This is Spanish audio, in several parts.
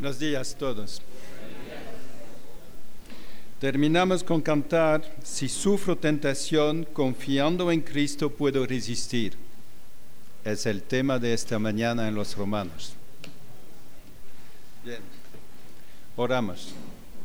Buenos días a todos. Terminamos con cantar Si sufro tentación, confiando en Cristo puedo resistir. Es el tema de esta mañana en los Romanos. Bien, oramos.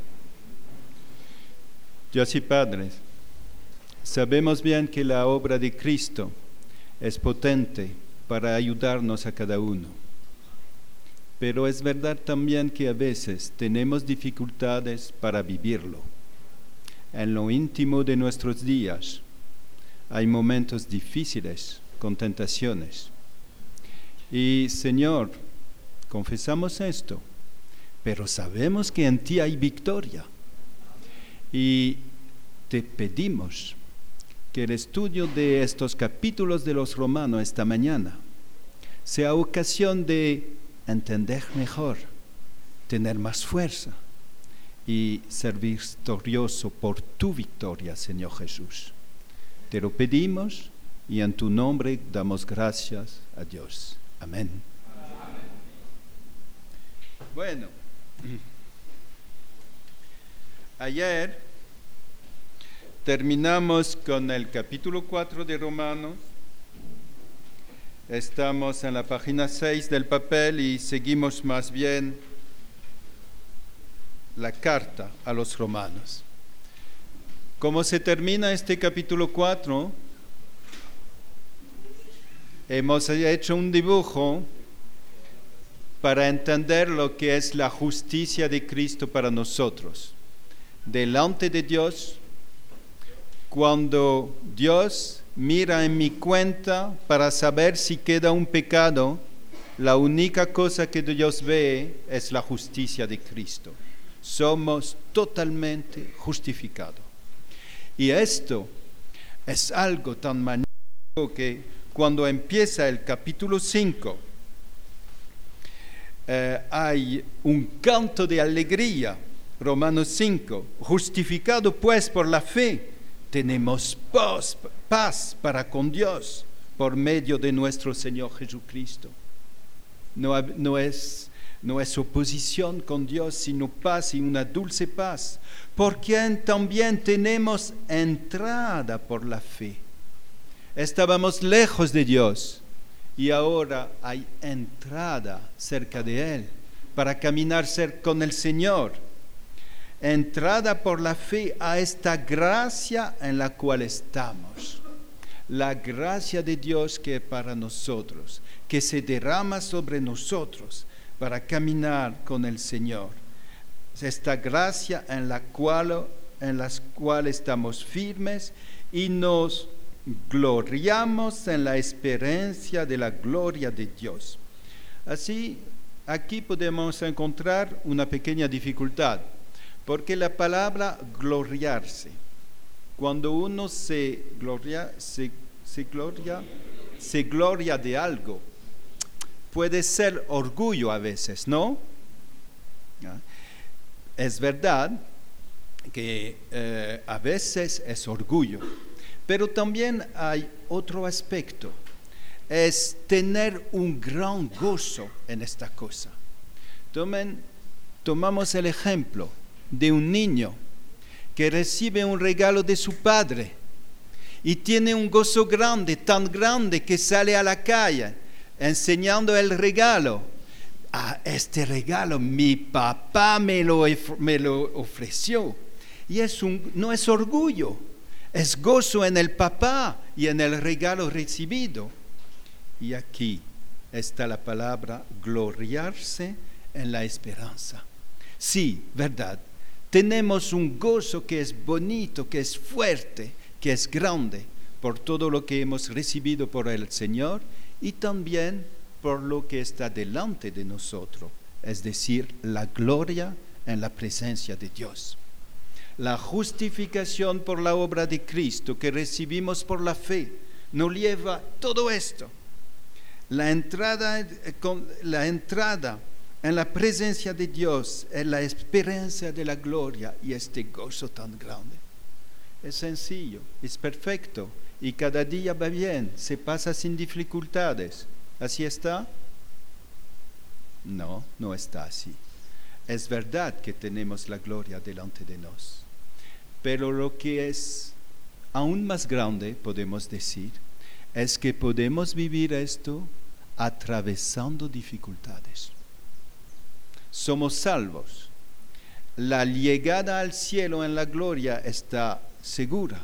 Dios y Padre, sabemos bien que la obra de Cristo es potente para ayudarnos a cada uno. Pero es verdad también que a veces tenemos dificultades para vivirlo. En lo íntimo de nuestros días hay momentos difíciles con tentaciones. Y Señor, confesamos esto, pero sabemos que en ti hay victoria. Y te pedimos que el estudio de estos capítulos de los Romanos esta mañana sea ocasión de entender mejor, tener más fuerza y ser victorioso por tu victoria, Señor Jesús. Te lo pedimos y en tu nombre damos gracias a Dios. Amén. Amén. Bueno, ayer terminamos con el capítulo 4 de Romanos. Estamos en la página 6 del papel y seguimos más bien la carta a los romanos. ¿Cómo se termina este capítulo 4? Hemos hecho un dibujo para entender lo que es la justicia de Cristo para nosotros. Delante de Dios, cuando Dios mira en mi cuenta para saber si queda un pecado, la única cosa que Dios ve es la justicia de Cristo. Somos totalmente justificados. Y esto es algo tan magnífico que cuando empieza el capítulo 5, hay un canto de alegría. Romanos 5, justificado pues por la fe, tenemos paz para con Dios por medio de nuestro Señor Jesucristo. No es oposición con Dios, sino paz y una dulce paz, porque también tenemos entrada por la fe. Estábamos lejos de Dios y ahora hay entrada cerca de Él para caminar cerca con el Señor. Entrada por la fe a esta gracia en la cual estamos. La gracia de Dios que es para nosotros, que se derrama sobre nosotros para caminar con el Señor. Esta gracia en la cual estamos firmes y nos gloriamos en la experiencia de la gloria de Dios. Así, aquí podemos encontrar una pequeña dificultad. Porque la palabra gloriarse, cuando uno se gloria de algo, puede ser orgullo a veces, ¿no? Es verdad que a veces es orgullo, pero también hay otro aspecto, es tener un gran gozo en esta cosa. Tomamos el ejemplo de un niño que recibe un regalo de su padre y tiene un gozo grande, tan grande que sale a la calle enseñando el regalo. Este regalo mi papá me lo ofreció. Y no es orgullo, es gozo en el papá y en el regalo recibido. Y aquí está la palabra gloriarse en la esperanza. Sí, verdad. Tenemos un gozo que es bonito, que es fuerte, que es grande por todo lo que hemos recibido por el Señor y también por lo que está delante de nosotros, es decir, la gloria en la presencia de Dios. La justificación por la obra de Cristo que recibimos por la fe nos lleva todo esto. La entrada en la presencia de Dios, en la experiencia de la gloria y este gozo tan grande. Es sencillo, es perfecto y cada día va bien, se pasa sin dificultades. ¿Así está? No, no está así. es verdad que tenemos la gloria delante de nos, pero lo que es aún más grande, podemos decir, es que podemos vivir esto atravesando dificultades. Somos salvos. La llegada al cielo en la gloria está segura,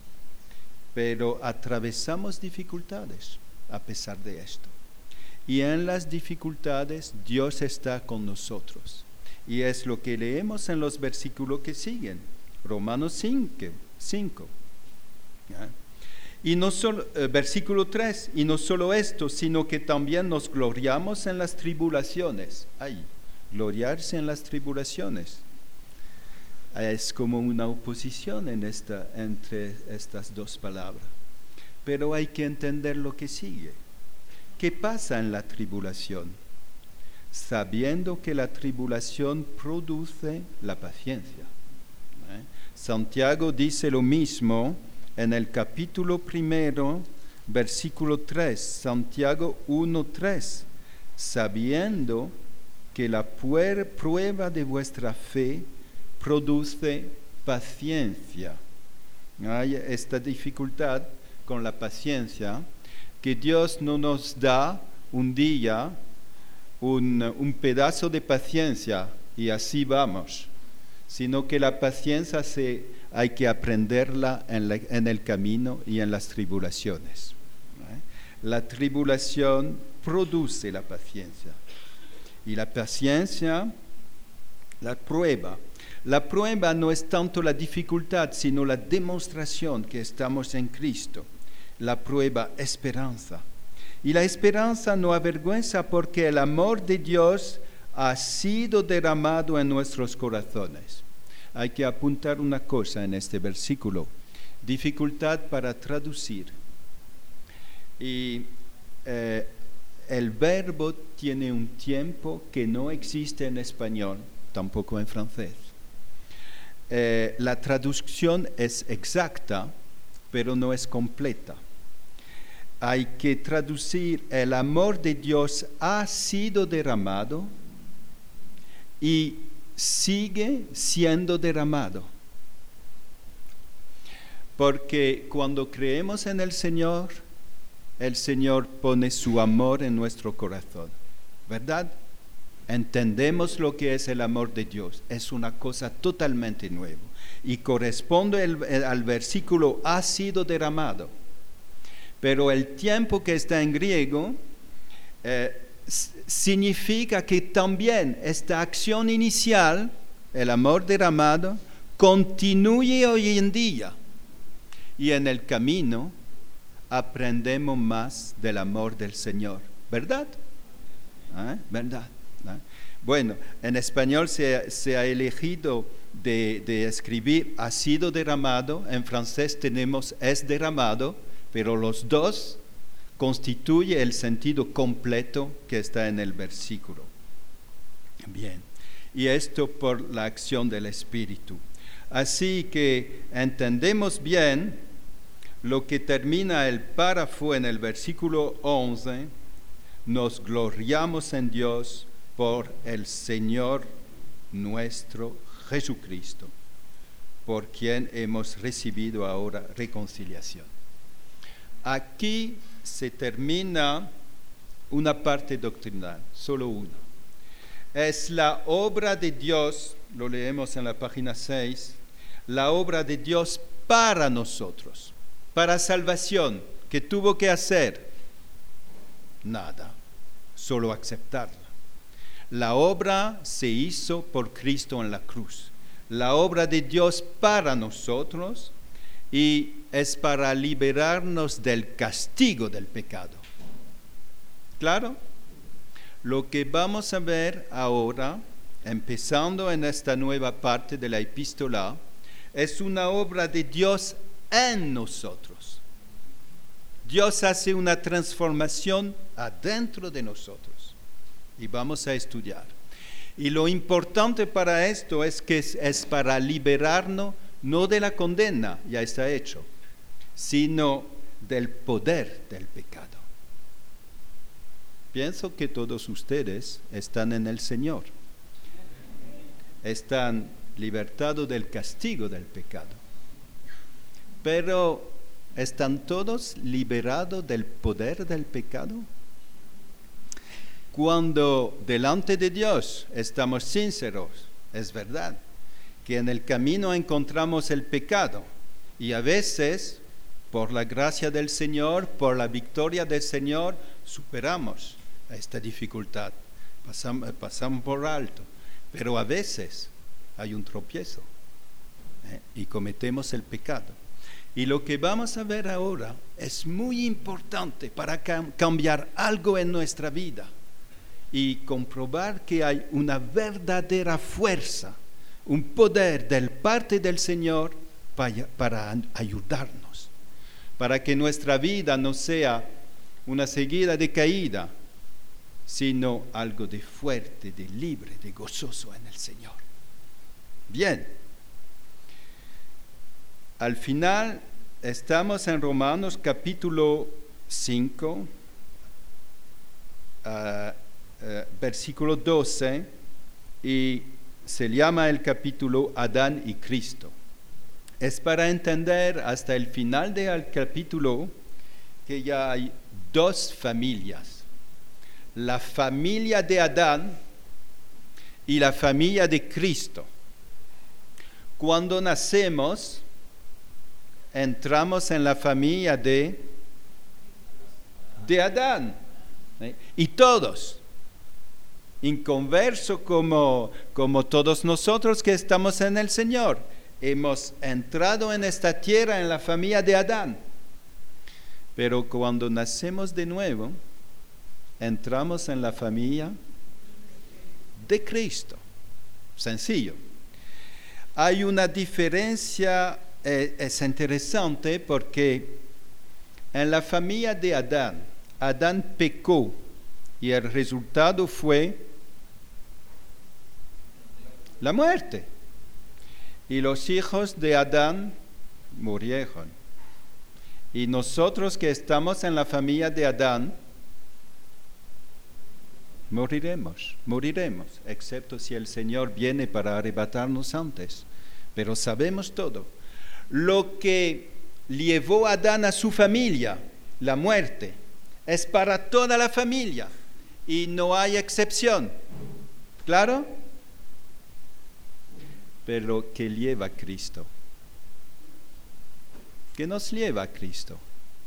pero atravesamos dificultades a pesar de esto. Y en las dificultades Dios está con nosotros. Y es lo que leemos en los versículos que siguen, Romanos 5. ¿Ya? Y no solo, versículo 3, y no solo esto, sino que también nos gloriamos en las tribulaciones. Gloriarse en las tribulaciones. Es como una oposición entre estas dos palabras. Pero hay que entender lo que sigue. ¿Qué pasa en la tribulación? Sabiendo que la tribulación produce la paciencia. Santiago dice lo mismo en el capítulo 1, versículo 3, Santiago 1:3, sabiendo que la prueba de vuestra fe produce paciencia. Hay esta dificultad con la paciencia, que Dios no nos da un día un pedazo de paciencia y así vamos, sino que la paciencia hay que aprenderla en el camino y en las tribulaciones. La tribulación produce la paciencia y la paciencia, la prueba. La prueba no es tanto la dificultad, sino la demostración que estamos en Cristo. La prueba, esperanza. Y la esperanza no avergüenza porque el amor de Dios ha sido derramado en nuestros corazones. Hay que apuntar una cosa en este versículo. Dificultad para traducir. Y el verbo tiene un tiempo que no existe en español, tampoco en francés. La traducción es exacta, pero no es completa. Hay que traducir: el amor de Dios ha sido derramado y sigue siendo derramado. Porque cuando creemos en el Señor pone su amor en nuestro corazón, ¿verdad? Entendemos lo que es el amor de Dios, es una cosa totalmente nueva y corresponde al versículo ha sido derramado. Pero el tiempo que está en griego significa que también esta acción inicial, el amor derramado, continúe hoy en día. Y en el camino aprendemos más del amor del Señor. ¿Verdad? ¿Verdad? Bueno, en español se ha elegido de escribir ha sido derramado. En francés tenemos es derramado, pero los dos constituyen el sentido completo que está en el versículo. Bien, y esto por la acción del Espíritu. Así que entendemos bien lo que termina el párrafo en el versículo 11, nos gloriamos en Dios por el Señor nuestro Jesucristo, por quien hemos recibido ahora reconciliación. Aquí se termina una parte doctrinal, solo una. Es la obra de Dios, lo leemos en la página 6, la obra de Dios para nosotros, para salvación. ¿Qué tuvo que hacer? Nada, solo aceptarla. La obra se hizo por Cristo en la cruz. La obra de Dios para nosotros y es para liberarnos del castigo del pecado. ¿Claro? Lo que vamos a ver ahora, empezando en esta nueva parte de la epístola, es una obra de Dios en nosotros. Dios hace una transformación adentro de nosotros y vamos a estudiar. Y lo importante para esto es que es para liberarnos no de la condena, ya está hecho, sino del poder del pecado. Pienso que todos ustedes están en el Señor. están libertados del castigo del pecado. Pero ¿están todos liberados del poder del pecado? Cuando delante de Dios estamos sinceros, es verdad que en el camino encontramos el pecado y a veces, por la gracia del Señor, por la victoria del Señor, superamos esta dificultad, pasamos por alto, pero a veces hay un tropiezo y cometemos el pecado. Y lo que vamos a ver ahora es muy importante para cambiar algo en nuestra vida y comprobar que hay una verdadera fuerza, un poder de parte del Señor para ayudarnos, para que nuestra vida no sea una seguida de caída, sino algo de fuerte, de libre, de gozoso en el Señor. Bien, al final estamos en Romanos capítulo 5, versículo 12, y se llama el capítulo Adán y Cristo. Es para entender hasta el final del capítulo que ya hay dos familias, la familia de Adán y la familia de Cristo. Cuando nacemos, entramos en la familia de Adán, y todos, inconverso como todos nosotros que estamos en el Señor, hemos entrado en esta tierra en la familia de Adán. Pero cuando nacemos de nuevo, entramos en la familia de Cristo. Sencillo. Hay una diferencia, es interesante porque en la familia de Adán, Adán pecó y el resultado fue la muerte. Y los hijos de Adán murieron. Y nosotros que estamos en la familia de Adán, moriremos, excepto si el Señor viene para arrebatarnos antes. Pero sabemos todo. Lo que llevó a Adán a su familia, la muerte, es para toda la familia y no hay excepción. ¿Claro? Pero ¿qué lleva a Cristo? ¿Qué nos lleva a Cristo?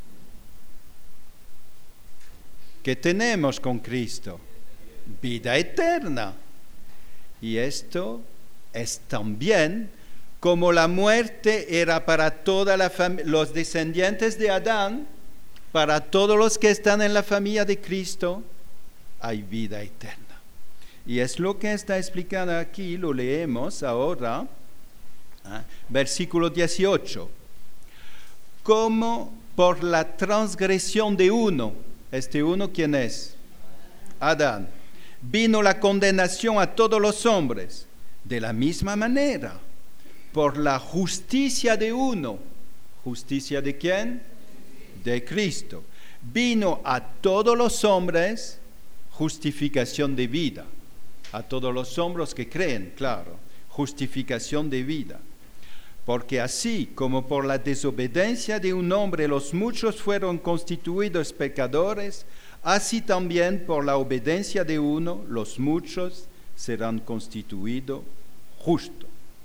¿Qué tenemos con Cristo? Vida eterna. Y esto es también como la muerte era para toda la los descendientes de Adán, para todos los que están en la familia de Cristo, hay vida eterna. Y es lo que está explicando aquí, lo leemos ahora, versículo 18. Como por la transgresión de uno, ¿este uno quién es? Adán. Vino la condenación a todos los hombres, de la misma manera, por la justicia de uno. ¿Justicia de quién? De Cristo. Vino a todos los hombres justificación de vida. A todos los hombres que creen, claro, justificación de vida. Porque así como por la desobediencia de un hombre los muchos fueron constituidos pecadores, así también por la obediencia de uno los muchos serán constituidos justos.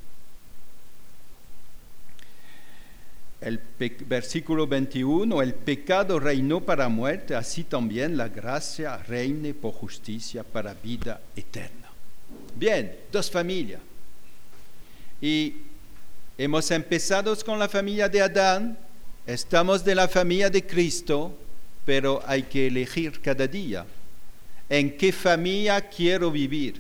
El versículo 21, el pecado reinó para muerte, así también la gracia reine por justicia para vida eterna. Bien, dos familias. Y hemos empezado con la familia de Adán, estamos de la familia de Cristo, pero hay que elegir cada día. ¿En qué familia quiero vivir?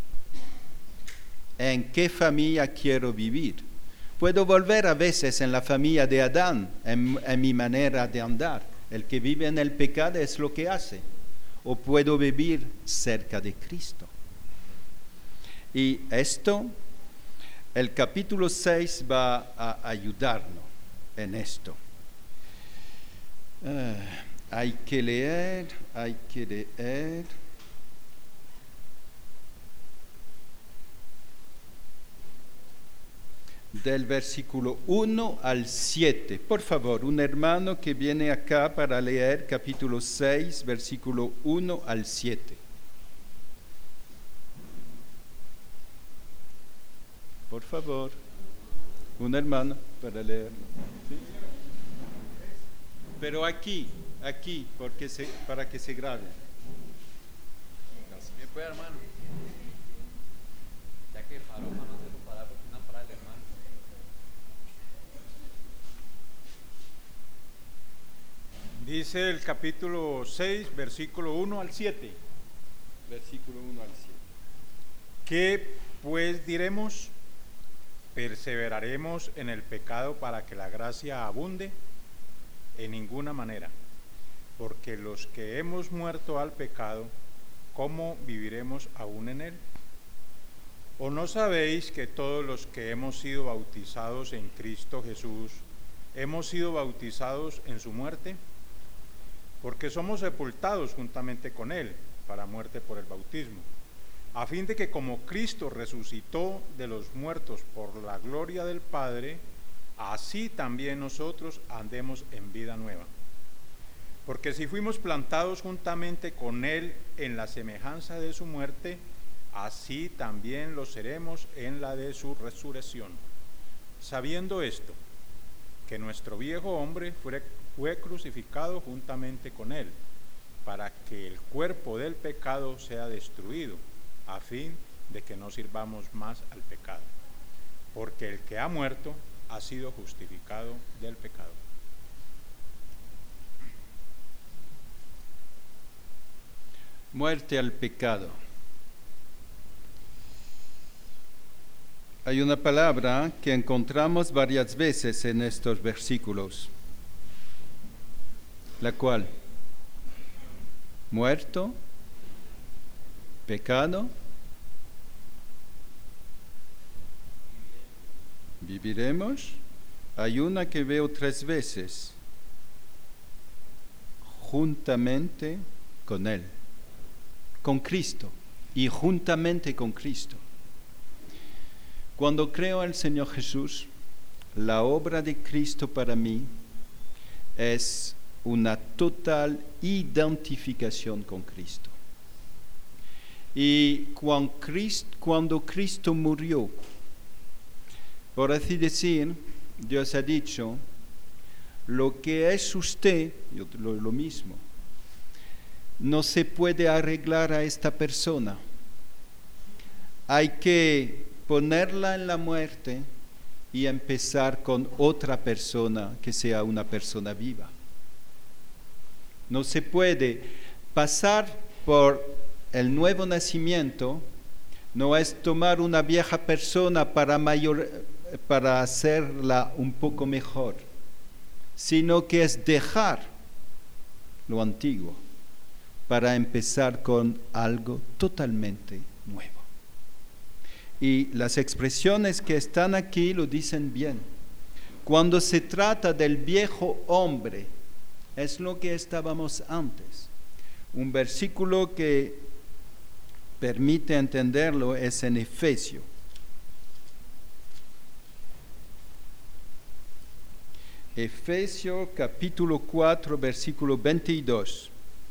¿En qué familia quiero vivir? Puedo volver a veces en la familia de Adán, en mi manera de andar. El que vive en el pecado es lo que hace. O puedo vivir cerca de Cristo. Y esto, el capítulo 6 va a ayudarnos en esto. Hay que leer. del versículo 1 al 7. Por favor, un hermano que viene acá para leer capítulo 6, versículo 1 al 7. Por favor, un hermano para leerlo. ¿Sí? Pero aquí, para que se grabe. ¿Me puede, hermano? Ya que paró, no se lo para porque no para el hermano. Dice el capítulo 6, versículo 1 al 7. Versículo 1 al 7. ¿Qué pues diremos? ¿Perseveraremos en el pecado para que la gracia abunde? En ninguna manera, porque los que hemos muerto al pecado, ¿cómo viviremos aún en él? ¿O no sabéis que todos los que hemos sido bautizados en Cristo Jesús, hemos sido bautizados en su muerte? Porque somos sepultados juntamente con él para muerte por el bautismo, a fin de que como Cristo resucitó de los muertos por la gloria del Padre, así también nosotros andemos en vida nueva. Porque si fuimos plantados juntamente con él en la semejanza de su muerte, así también lo seremos en la de su resurrección. Sabiendo esto, que nuestro viejo hombre fue crucificado juntamente con él, para que el cuerpo del pecado sea destruido, a fin de que no sirvamos más al pecado. Porque el que ha muerto ha sido justificado del pecado. Muerte al pecado. Hay una palabra que encontramos varias veces en estos versículos, la cual, muerto, pecado, viviremos. Hay una que veo 3 veces, juntamente con Él, con Cristo y juntamente con Cristo. Cuando creo al Señor Jesús, la obra de Cristo para mí es una total identificación con Cristo. Y cuando Cristo murió, por así decir, Dios ha dicho, lo que es usted, lo mismo, no se puede arreglar a esta persona. Hay que ponerla en la muerte y empezar con otra persona que sea una persona viva. No se puede pasar por el nuevo nacimiento, no es tomar una vieja persona para hacerla un poco mejor, sino que es dejar lo antiguo para empezar con algo totalmente nuevo. Y las expresiones que están aquí lo dicen bien. Cuando se trata del viejo hombre, es lo que estábamos antes. Un versículo que permite entenderlo es en Efesios. Efesios capítulo 4, versículo 22.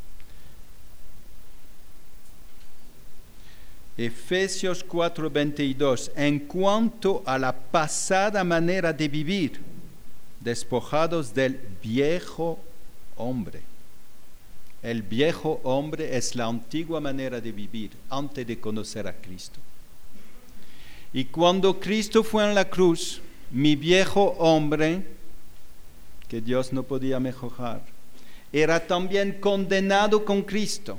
Efesios 4, 22. En cuanto a la pasada manera de vivir, despojados del viejo hombre. El viejo hombre es la antigua manera de vivir antes de conocer a Cristo. Y cuando Cristo fue en la cruz, mi viejo hombre, que Dios no podía mejorar, era también condenado con Cristo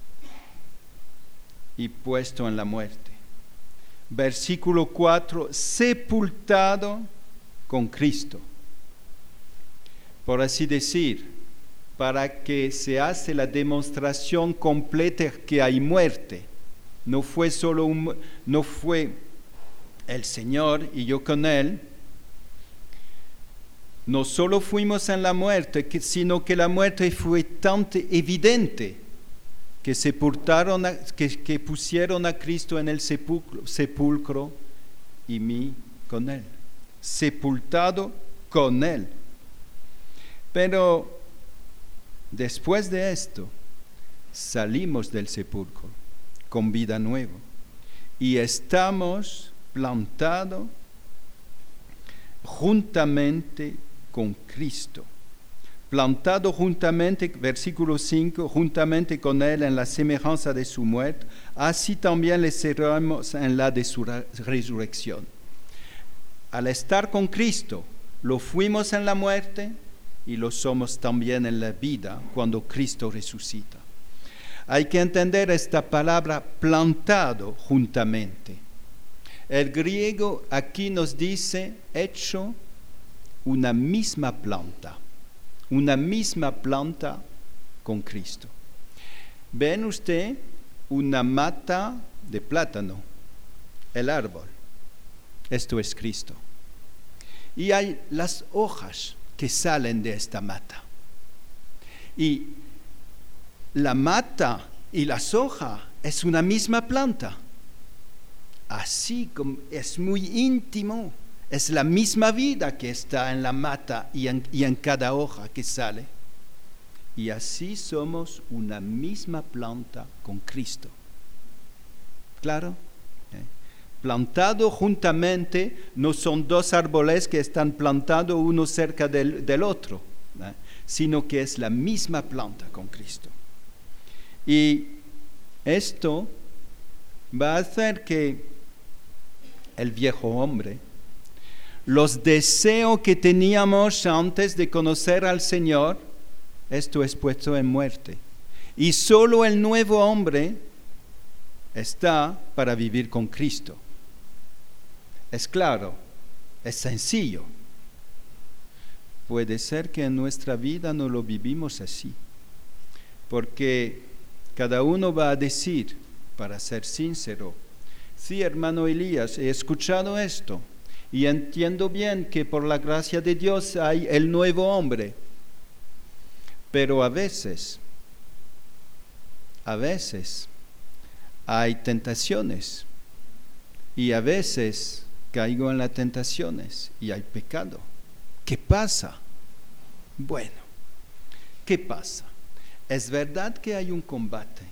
y puesto en la muerte. Versículo 4, sepultado con Cristo. Por así decir, para que se hace la demostración completa que hay muerte. No fue el Señor y yo con Él. No solo fuimos en la muerte, sino que la muerte fue tan evidente que que pusieron a Cristo en el sepulcro y mí con Él. sepultado con Él. Pero después de esto, salimos del sepulcro con vida nueva y estamos plantados juntamente con Cristo. Plantado juntamente, versículo 5, juntamente con Él en la semejanza de su muerte, así también le seremos en la de su resurrección. Al estar con Cristo, lo fuimos en la muerte y lo somos también en la vida cuando Cristo resucita. Hay que entender esta palabra plantado juntamente. El griego aquí nos dice hecho una misma planta con Cristo. ¿Ven usted una mata de plátano? El árbol. Esto es Cristo. Y hay las hojas que salen de esta mata. Y la mata y las hojas es una misma planta. Así como es muy íntimo. Es la misma vida que está en la mata y en cada hoja que sale. Y así somos una misma planta con Cristo. ¿Claro? Plantado juntamente no son dos árboles que están plantados uno cerca del otro, sino que es la misma planta con Cristo. Y esto va a hacer que el viejo hombre, los deseos que teníamos antes de conocer al Señor, esto es puesto en muerte. Y solo el nuevo hombre está para vivir con Cristo. Es claro, es sencillo. Puede ser que en nuestra vida no lo vivimos así, porque cada uno va a decir, para ser sincero, sí, hermano Elías, he escuchado esto, y entiendo bien que por la gracia de Dios hay el nuevo hombre. Pero a veces hay tentaciones. Y a veces caigo en las tentaciones y hay pecado. ¿Qué pasa? Bueno, ¿qué pasa? Es verdad que hay un combate.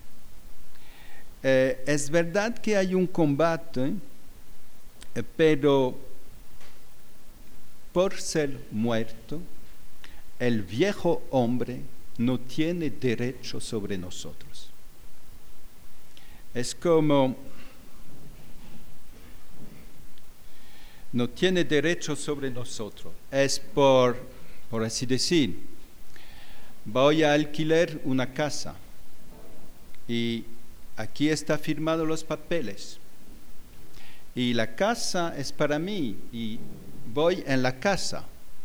Pero por ser muerto, el viejo hombre no tiene derecho sobre nosotros. Es como, no tiene derecho sobre nosotros. Es por así decir, voy a alquilar una casa y aquí está firmado los papeles. Y la casa es para mí y voy en la casa.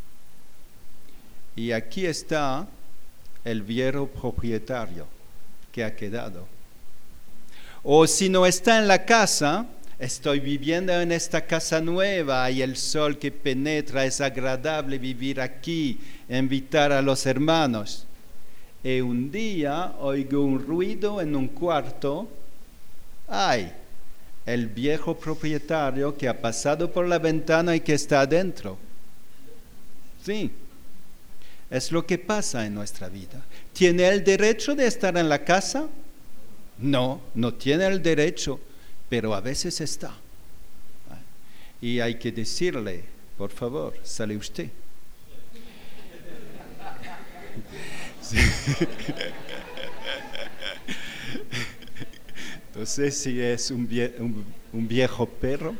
Y aquí está el viejo propietario que ha quedado. O si no está en la casa, estoy viviendo en esta casa nueva y el sol que penetra, es agradable vivir aquí, invitar a los hermanos. Y un día oigo un ruido en un cuarto. ¡Ay! El viejo propietario que ha pasado por la ventana y que está adentro. Sí, es lo que pasa en nuestra vida. ¿Tiene el derecho de estar en la casa? No, no tiene el derecho, pero a veces está. Y hay que decirle, por favor, sale usted. Sí. No sé si es un viejo perro.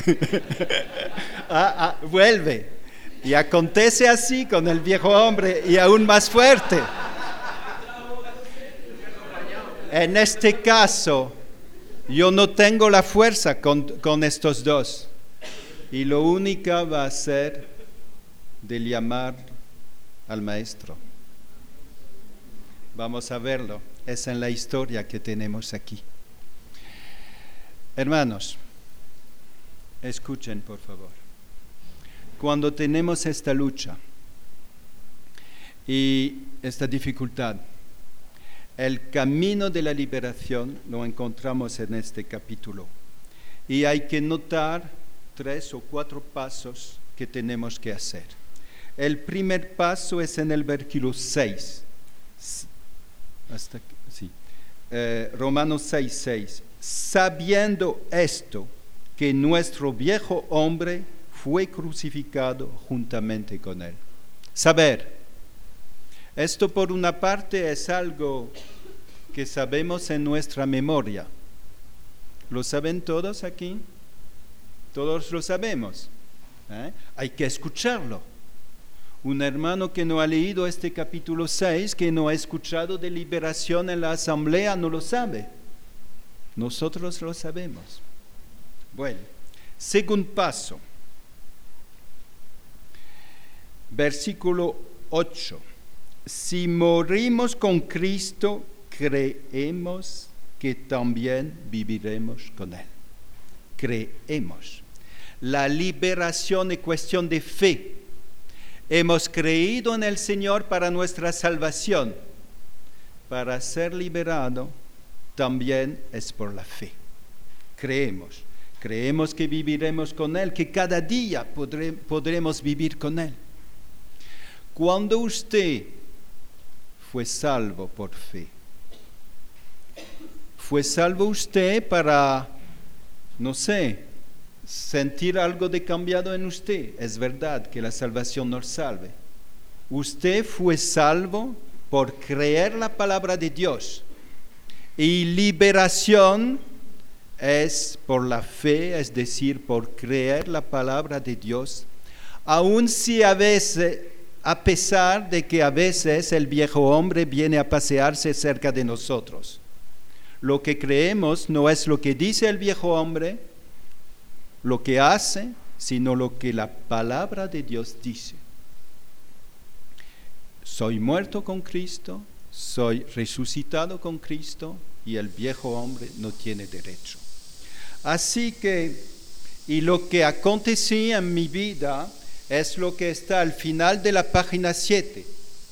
Vuelve. Y acontece así con el viejo hombre y aún más fuerte. En este caso, yo no tengo la fuerza con estos dos. Y lo único va a ser de llamar al maestro. Vamos a verlo. Es en la historia que tenemos aquí. Hermanos, escuchen por favor. Cuando tenemos esta lucha y esta dificultad, el camino de la liberación lo encontramos en este capítulo. Y hay que notar 3 o 4 pasos que tenemos que hacer. El primer paso es en el versículo 6. Romanos 6:6. Sabiendo esto, que nuestro viejo hombre fue crucificado juntamente con él. Saber. Esto por una parte es algo que sabemos en nuestra memoria. ¿Lo saben todos aquí? Todos lo sabemos. Hay que escucharlo. Un hermano que no ha leído este capítulo 6, que no ha escuchado de liberación en la asamblea, no lo sabe. Nosotros lo sabemos. Bueno, segundo paso. Versículo 8. Si morimos con Cristo, creemos que también viviremos con Él. Creemos. La liberación es cuestión de fe. Hemos creído en el Señor para nuestra salvación. Para ser liberado también es por la fe. Creemos. Creemos que viviremos con Él, que cada día podremos vivir con Él. Cuando usted fue salvo por fe, fue salvo usted para, no sé, sentir algo de cambiado en usted. Es verdad que la salvación nos salve. Usted fue salvo por creer la palabra de Dios. Y liberación es por la fe, es decir, por creer la palabra de Dios, aun si a pesar de que a veces el viejo hombre viene a pasearse cerca de nosotros. Lo que creemos no es lo que dice el viejo hombre, lo que hace, sino lo que la palabra de Dios dice. Soy muerto con Cristo, soy resucitado con Cristo y el viejo hombre no tiene derecho. Así que, y lo que acontecía en mi vida es lo que está al final de la página 7.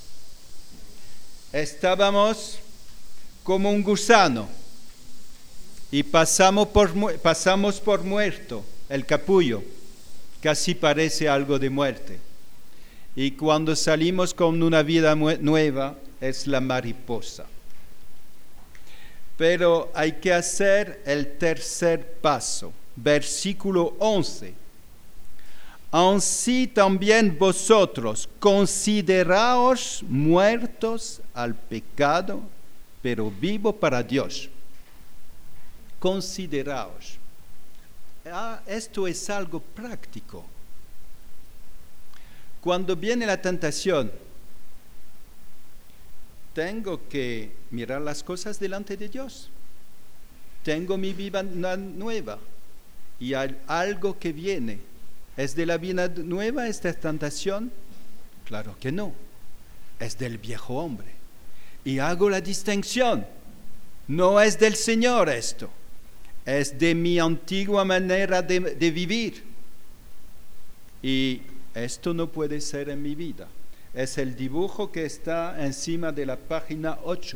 Estábamos como un gusano y pasamos por muerto, el capullo, casi parece algo de muerte. Y cuando salimos con una vida nueva, es la mariposa. Pero hay que hacer el tercer paso, versículo 11. Así también vosotros consideraos muertos al pecado, pero vivo para Dios. Consideraos. Esto es algo práctico. Cuando viene la tentación, tengo que mirar las cosas delante de Dios. Tengo mi vida nueva y hay algo que viene. ¿Es de la vida nueva esta tentación? Claro que no. Es del viejo hombre. Y hago la distinción. No es del Señor esto. Es de mi antigua manera de vivir. Y esto no puede ser en mi vida. Es el dibujo que está encima de la página 8.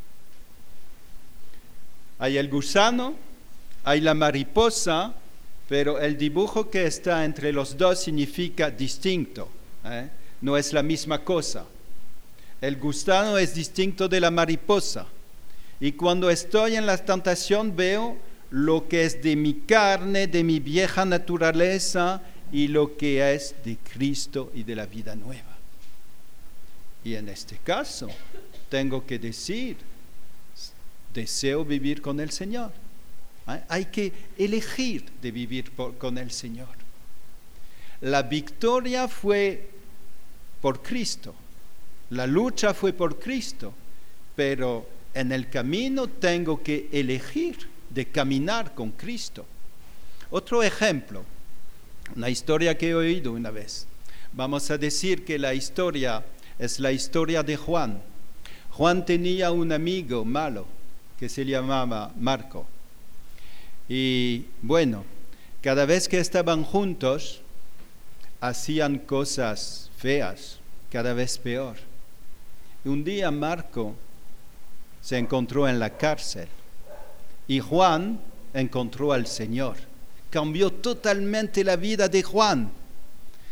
Hay el gusano, hay la mariposa, pero el dibujo que está entre los dos significa distinto. No es la misma cosa. El gusano es distinto de la mariposa. Y cuando estoy en la tentación veo lo que es de mi carne, de mi vieja naturaleza y lo que es de Cristo y de la vida nueva. Y en este caso tengo que decir, deseo vivir con el Señor. Hay que elegir de vivir con el Señor. La victoria fue por Cristo, la lucha fue por Cristo, pero en el camino tengo que elegir de caminar con Cristo. Otro ejemplo, una historia que he oído una vez. Vamos a decir que la historia es la historia de Juan. Juan tenía un amigo malo que se llamaba Marco. Y bueno, cada vez que estaban juntos, hacían cosas feas, cada vez peor. Un día Marco se encontró en la cárcel y Juan encontró al Señor. Cambió totalmente la vida de Juan.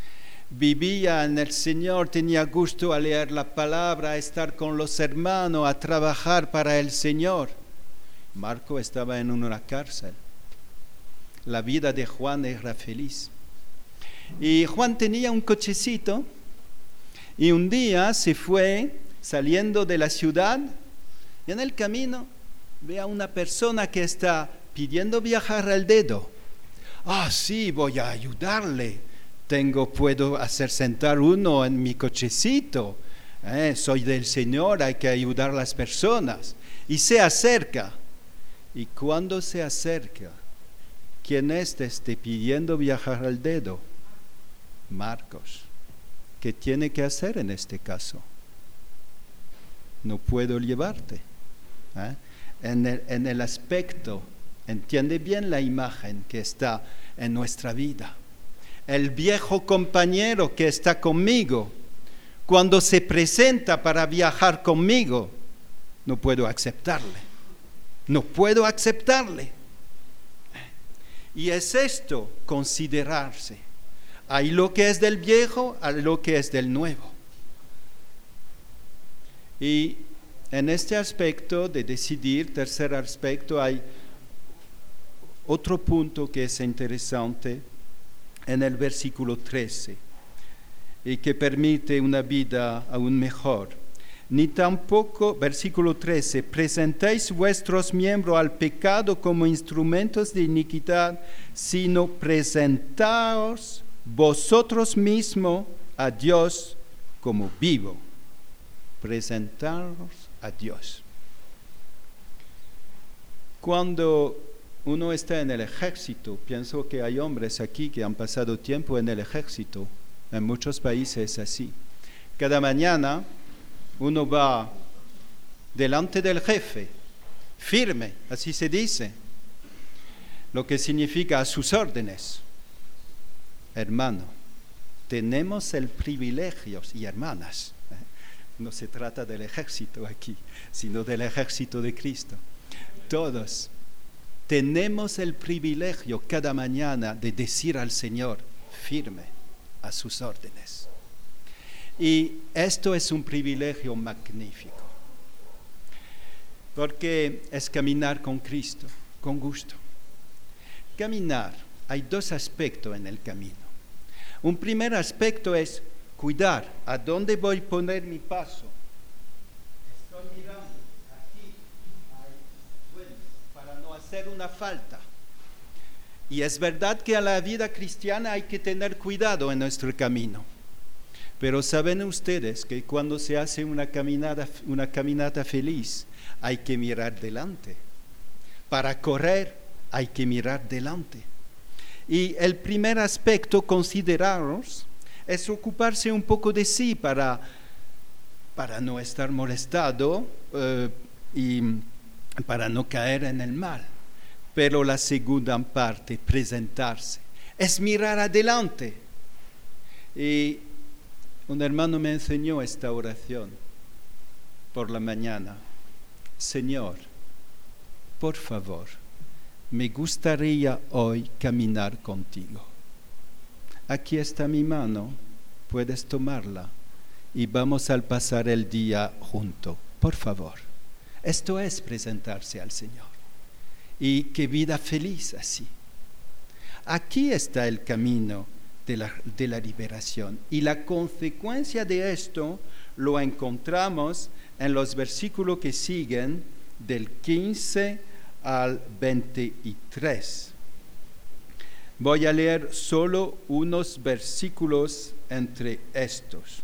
vivía en el Señor, tenía gusto a leer la palabra, a estar con los hermanos, a trabajar para el Señor. Marco estaba en una cárcel. La vida de Juan era feliz. Y Juan tenía un cochecito y un día se fue saliendo de la ciudad y en el camino ve a una persona que está pidiendo viajar al dedo. Sí, voy a ayudarle. Puedo hacer sentar uno en mi cochecito. Soy del Señor, hay que ayudar a las personas. Y se acerca. Y cuando se acerca, ¿quién es pidiendo viajar al dedo? Marcos. ¿Qué tiene que hacer en este caso? No puedo llevarte. En el aspecto, entiende bien la imagen que está en nuestra vida. El viejo compañero que está conmigo, cuando se presenta para viajar conmigo, no puedo aceptarle. No puedo aceptarle. Y es esto, considerarse. Hay lo que es del viejo, hay lo que es del nuevo. Y en este aspecto de decidir, tercer aspecto, hay otro punto que es interesante en el versículo 13 y que permite una vida aún mejor. Ni tampoco, versículo 13, presentéis vuestros miembros al pecado como instrumentos de iniquidad, sino presentaos vosotros mismos a Dios como vivo. Presentaros a Dios. Cuando uno está en el ejército, pienso que hay hombres aquí que han pasado tiempo en el ejército, en muchos países es así. Cada mañana uno va delante del jefe, firme, así se dice, lo que significa a sus órdenes. Hermano, tenemos el privilegio, y hermanas, no se trata del ejército aquí, sino del ejército de Cristo. Todos tenemos el privilegio cada mañana de decir al Señor, firme a sus órdenes. Y esto es un privilegio magnífico, porque es caminar con Cristo, con gusto. Caminar, hay dos aspectos en el camino. Un primer aspecto es cuidar a dónde voy a poner mi paso. Estoy mirando aquí, bueno, para no hacer una falta. Y es verdad que a la vida cristiana hay que tener cuidado en nuestro camino. Pero saben ustedes que cuando se hace una caminata feliz, hay que mirar delante. Para correr hay que mirar delante. Y el primer aspecto, consideraros, es ocuparse un poco de sí para no estar molestado y para no caer en el mal. Pero la segunda parte, presentarse, es mirar adelante. Y un hermano me enseñó esta oración por la mañana. Señor, por favor, me gustaría hoy caminar contigo. Aquí está mi mano, puedes tomarla y vamos a pasar el día juntos, por favor. Esto es presentarse al Señor. Y qué vida feliz así. Aquí está el camino de la liberación. Y la consecuencia de esto lo encontramos en los versículos que siguen del 15 al 23. Voy a leer solo unos versículos entre estos.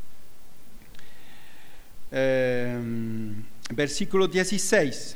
Versículo 16.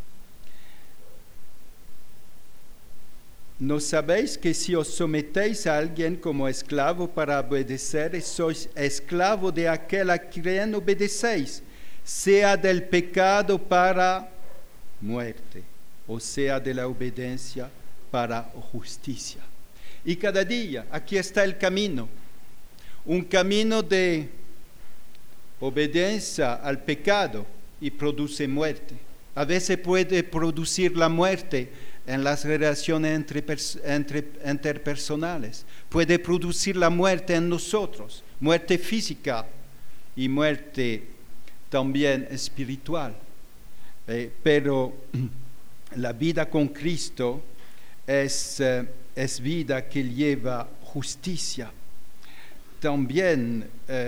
¿No sabéis que si os sometéis a alguien como esclavo para obedecer, sois esclavo de aquel a quien obedecéis, sea del pecado para muerte, o sea de la obediencia para justicia? Y cada día, aquí está el camino, un camino de obediencia al pecado y produce muerte. A veces puede producir la muerte en las relaciones interpersonales, puede producir la muerte en nosotros, muerte física y muerte también espiritual. Pero la vida con Cristo es vida que lleva justicia. También,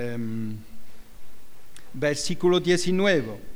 versículo 19.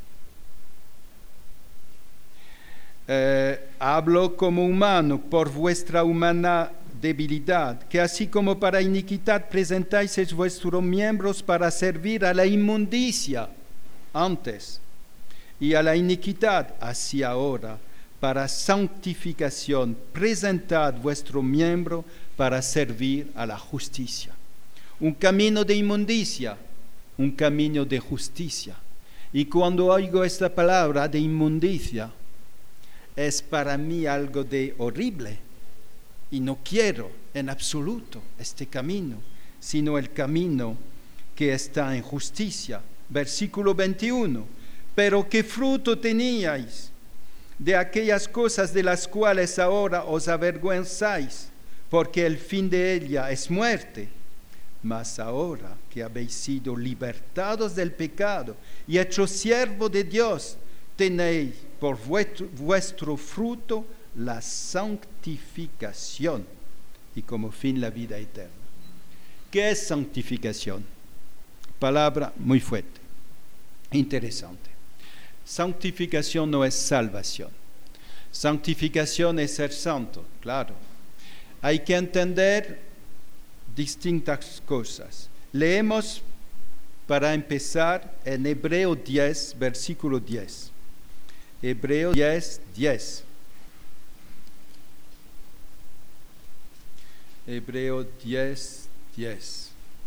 Hablo como humano por vuestra humana debilidad, que así como para iniquidad presentáis vuestros miembros para servir a la inmundicia antes y a la iniquidad, así ahora para santificación presentad vuestro miembro para servir a la justicia. Un camino de inmundicia, un camino de justicia. Y cuando oigo esta palabra de inmundicia, es para mí algo de horrible y no quiero en absoluto este camino, sino el camino que está en justicia. Versículo 21. Pero ¿qué fruto teníais de aquellas cosas de las cuales ahora os avergüenzáis? Porque el fin de ella es muerte. Mas ahora que habéis sido libertados del pecado y hechos siervos de Dios, tenéis por vuestro fruto la santificación y como fin la vida eterna. ¿Qué es santificación? Palabra muy fuerte, interesante. Santificación no es salvación. Santificación es ser santo, claro. Hay que entender distintas cosas. Leemos para empezar en Hebreo 10, versículo 10. Hebreo 10, 10. Hebreo 10, 10.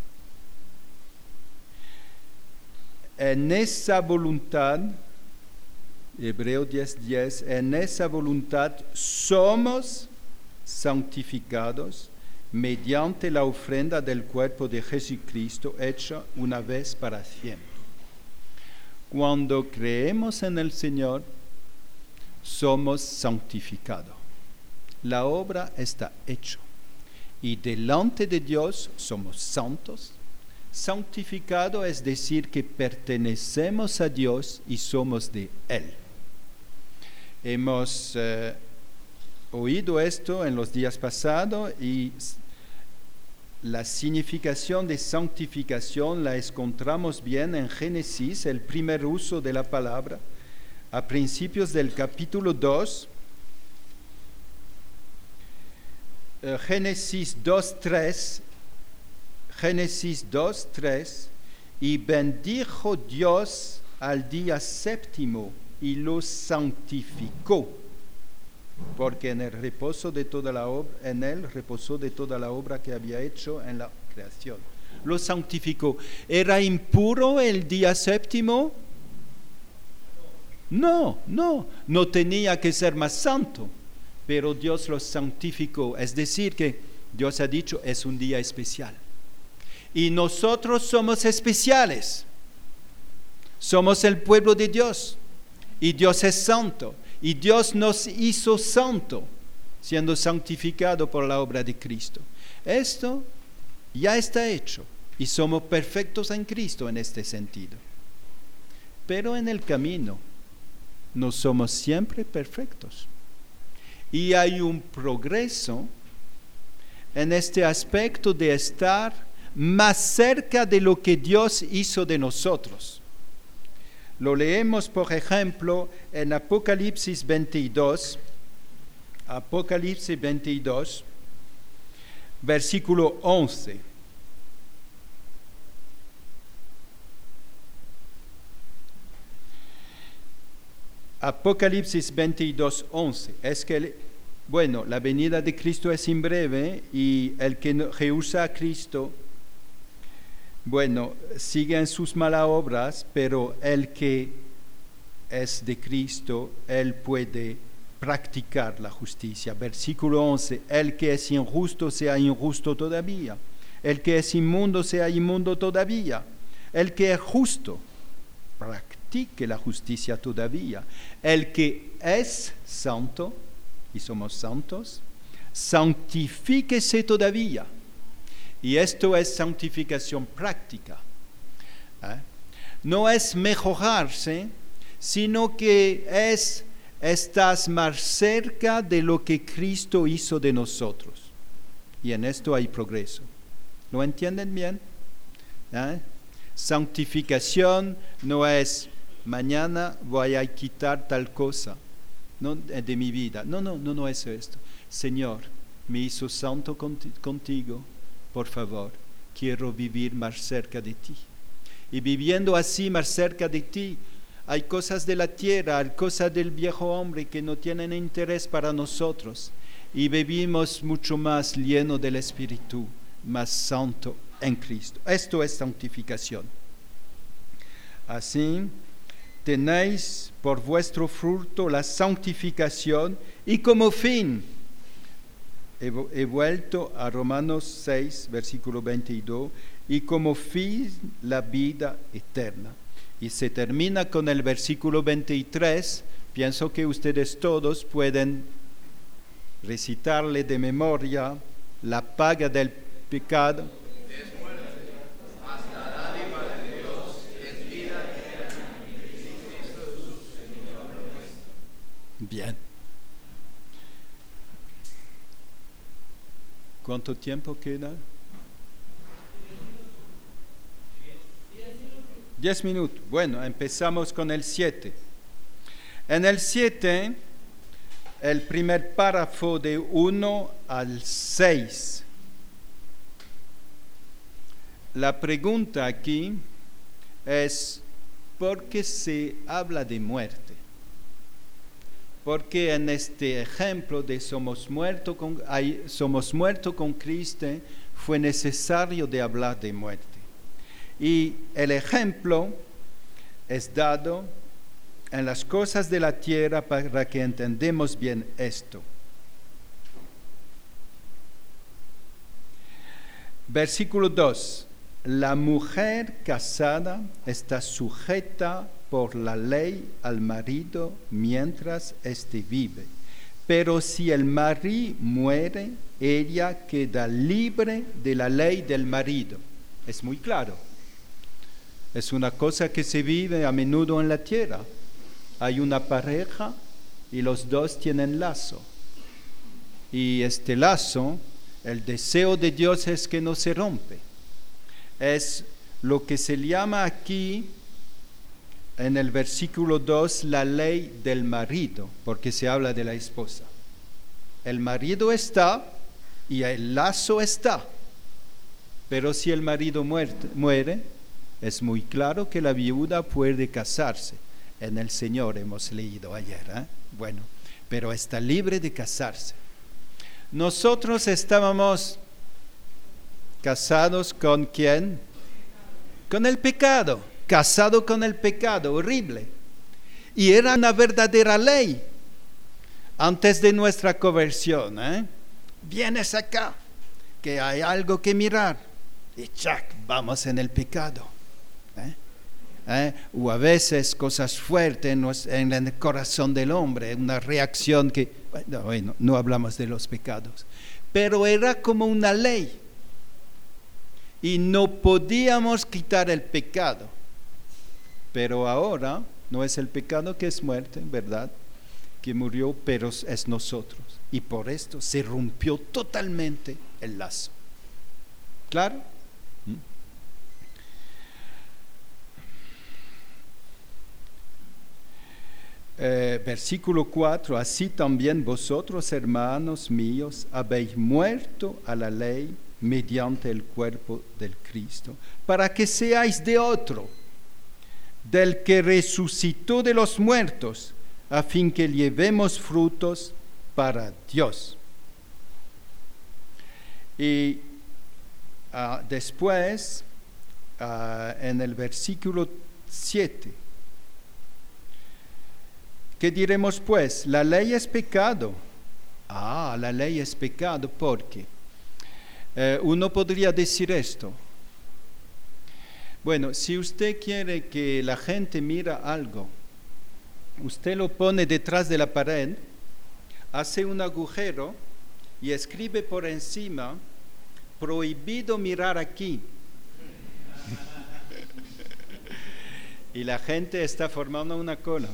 En esa voluntad, Hebreo 10, 10, en esa voluntad somos santificados mediante la ofrenda del cuerpo de Jesucristo hecha una vez para siempre. Cuando creemos en el Señor, somos santificados. La obra está hecha. Y delante de Dios somos santos. Santificado es decir que pertenecemos a Dios y somos de Él. Hemos oído esto en los días pasados y la significación de santificación la encontramos bien en Génesis, el primer uso de la palabra, a principios del capítulo 2, Génesis 2:3, Génesis 2:3, y bendijo Dios al día séptimo y lo santificó, porque en él reposó de toda la obra que había hecho en la creación. Lo santificó. ¿Era impuro el día séptimo? No tenía que ser más santo, pero Dios lo santificó. Es decir que Dios ha dicho, es un día especial. Y nosotros somos especiales. Somos el pueblo de Dios. Y Dios es santo. Y Dios nos hizo santo, siendo santificado por la obra de Cristo. Esto ya está hecho. Y somos perfectos en Cristo en este sentido. Pero en el camino no somos siempre perfectos. Y hay un progreso en este aspecto de estar más cerca de lo que Dios hizo de nosotros. Lo leemos, por ejemplo, en Apocalipsis 22, versículo 11. Apocalipsis 22, 11. Es que, la venida de Cristo es en breve y el que rehúsa a Cristo, sigue en sus malas obras, pero el que es de Cristo, él puede practicar la justicia. Versículo 11. El que es injusto sea injusto todavía. El que es inmundo sea inmundo todavía. El que es justo practique la justicia todavía. El que es santo, y somos santos, santifíquese todavía. Y esto es santificación práctica. No es mejorarse, sino que estás más cerca de lo que Cristo hizo de nosotros. Y en esto hay progreso. ¿Lo entienden bien? Santificación no es mañana voy a quitar tal cosa de mi vida. No es esto. Señor, me hizo santo contigo, por favor, quiero vivir más cerca de ti. Y viviendo así más cerca de ti, hay cosas de la tierra, hay cosas del viejo hombre que no tienen interés para nosotros. Y vivimos mucho más lleno del Espíritu, más santo en Cristo. Esto es santificación. Así, tenéis por vuestro fruto la santificación y como fin, he vuelto a Romanos 6, versículo 22, y como fin la vida eterna. Y se termina con el versículo 23, pienso que ustedes todos pueden recitarle de memoria: la paga del pecado Es muerte, mas la dádiva de Dios es vida eterna en Cristo Jesús, Señor nuestro. Bien. ¿Cuánto tiempo queda? 10 minutos. Bueno, empezamos con el 7. En el 7, el primer párrafo de 1 al 6. La pregunta aquí es, ¿por qué se habla de muerte? Porque en este ejemplo de somos muertos con Cristo, fue necesario de hablar de muerte. Y el ejemplo es dado en las cosas de la tierra para que entendamos bien esto. Versículo 2. La mujer casada está sujeta por la ley al marido mientras éste vive. Pero si el marido muere, ella queda libre de la ley del marido. Es muy claro. Es una cosa que se vive a menudo en la tierra. Hay una pareja y los dos tienen lazo. Y este lazo, el deseo de Dios es que no se rompe. Es lo que se llama aquí en el versículo 2 la ley del marido, porque se habla de la esposa. El marido está y el lazo está. Pero si el marido muere, es muy claro que la viuda puede casarse. En el Señor hemos leído ayer, Bueno, pero está libre de casarse. Nosotros estábamos casados ¿con quién? Con el pecado, casado con el pecado, horrible. Y era una verdadera ley antes de nuestra conversión. Vienes acá, que hay algo que mirar, y chac, vamos en el pecado. O a veces cosas fuertes en el corazón del hombre, una reacción que, bueno, no hablamos de los pecados, pero era como una ley y no podíamos quitar el pecado. Pero ahora no es el pecado que es muerte, ¿verdad? Que murió, pero es nosotros, y por esto se rompió totalmente el lazo. ¿Claro? Versículo 4, así también vosotros, hermanos míos, habéis muerto a la ley mediante el cuerpo del Cristo, para que seáis de otro, del que resucitó de los muertos, a fin que llevemos frutos para Dios. Y después, en el versículo 7, ¿qué diremos pues? La ley es pecado. La ley es pecado porque uno podría decir esto. Bueno, si usted quiere que la gente mire algo, usted lo pone detrás de la pared hace un agujero y escribe por encima, prohibido mirar aquí. Y la gente está formando una cola.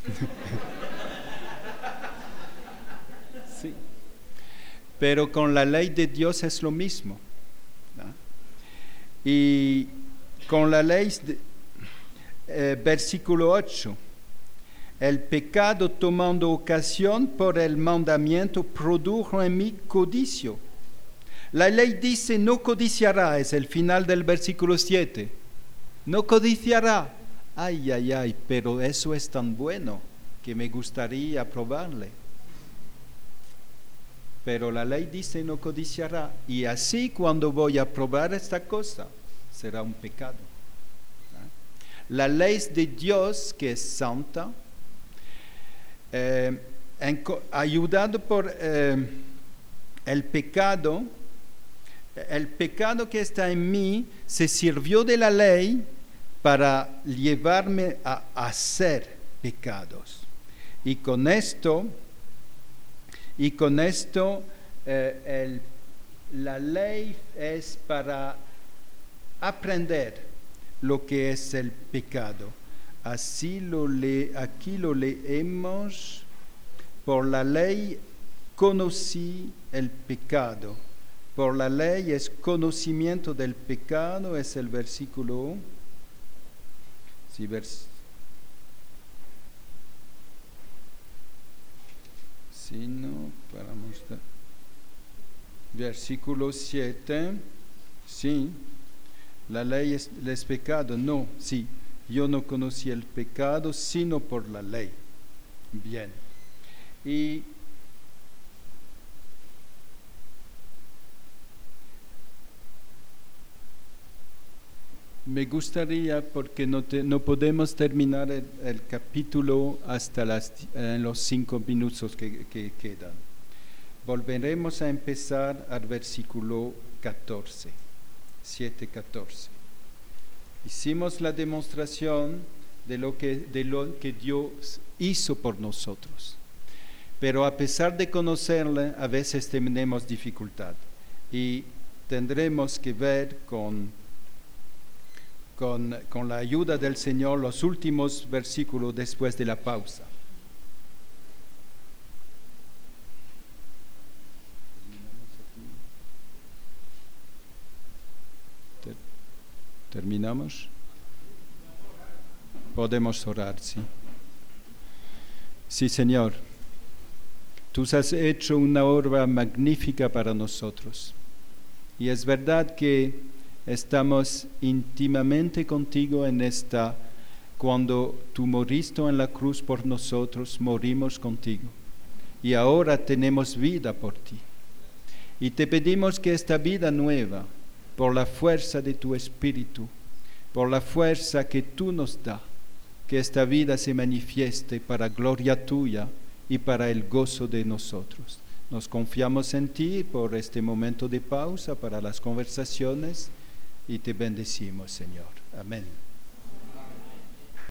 Sí. Pero con la ley de Dios es lo mismo, ¿no? Y con la ley, versículo 8, el pecado tomando ocasión por el mandamiento produjo en mí codicio. La ley dice no codiciará, es el final del versículo 7. No codiciará. Ay, ay, ay, pero eso es tan bueno que me gustaría probarle. Pero la ley dice no codiciará, y así cuando voy a probar esta cosa, será un pecado. La ley de Dios, que es santa, ayudado por el pecado que está en mí, se sirvió de la ley para llevarme a hacer pecados. Y con esto, la ley es para aprender lo que es el pecado. Aquí lo leemos, por la ley conocí el pecado. Por la ley es conocimiento del pecado, es el versículo. Sí, para mostrar. Versículo 7, sí, la ley es pecado, no, sí, yo no conocí el pecado sino por la ley. Bien, y me gustaría, porque no podemos terminar el capítulo hasta los 5 minutos que quedan. Volveremos a empezar al versículo 14, 7:14. Hicimos la demostración de lo que Dios hizo por nosotros. Pero a pesar de conocerle, a veces tenemos dificultad. Y tendremos que ver con la ayuda del Señor los últimos versículos después de la pausa. ¿Terminamos? Podemos orar, sí. Sí, Señor, tú has hecho una obra magnífica para nosotros. Y es verdad que estamos íntimamente contigo cuando tú moriste en la cruz por nosotros, morimos contigo. Y ahora tenemos vida por ti. Y te pedimos que esta vida nueva, por la fuerza de tu Espíritu, por la fuerza que tú nos das, que esta vida se manifieste para gloria tuya y para el gozo de nosotros. Nos confiamos en ti por este momento de pausa para las conversaciones y te bendecimos, Señor. Amén.